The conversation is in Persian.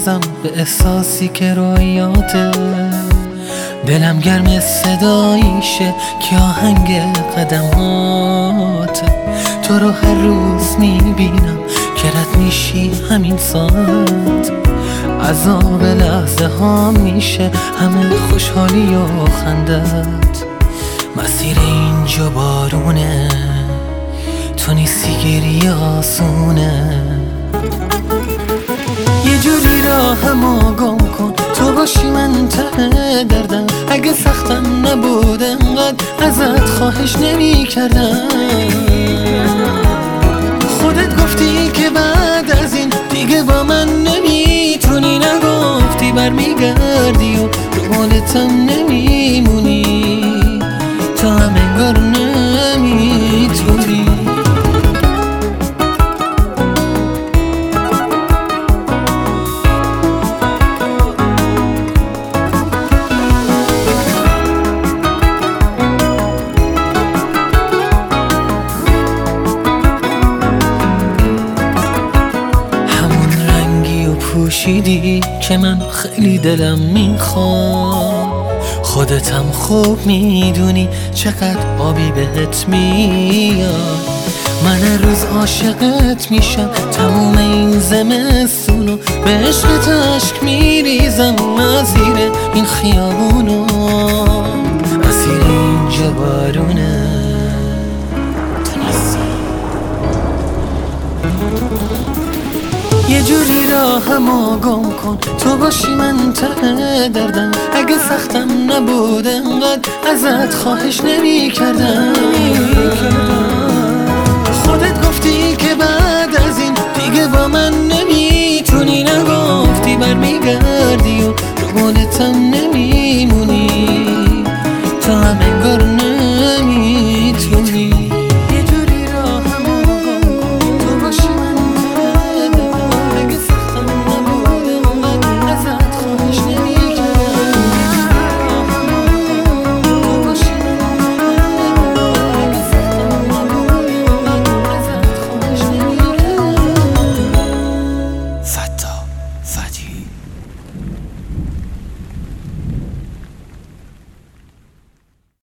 بازم به احساسی که رویاته، دلم گرم صداییشه که آهنگ قدمات. تو رو هر روز میبینم که رد میشی همین ساعت، عذاب لحظه ها میشه همه خوشحالی و خندت. مسیر اینجا بارونه، تو نیستی گریه آسونه. یه جوری راهمو گم کن، تو باشی من ته دردم. اگه سختم نبود انقدر ازت خواهش نمی کردم. خودت گفتی که بعد از این دیگه با من نمیتونی، نگفتی برمیگردی و رو حالتم نمیمونی، تو هم انگار نمیتونی. پوشیدی که من خیلی دلم میخواد، خودتم خوب میدونی چقدر آبی بهت میاد. من هر روز عاشقت میشم تموم این زمستونو، به عشقت عشق میریزم از زیر این خیابونو. مسیر اینجا بارونه، یه جوری راهمو گم کن، تو باشی من ته دردم. اگه سختم نبود انقدر ازت خواهش نمی کردم. خودت گفتی که بعد از این دیگه با من نمیتونی، نگفتی برمیگردی و رو قولتم نمیمونی، تو همه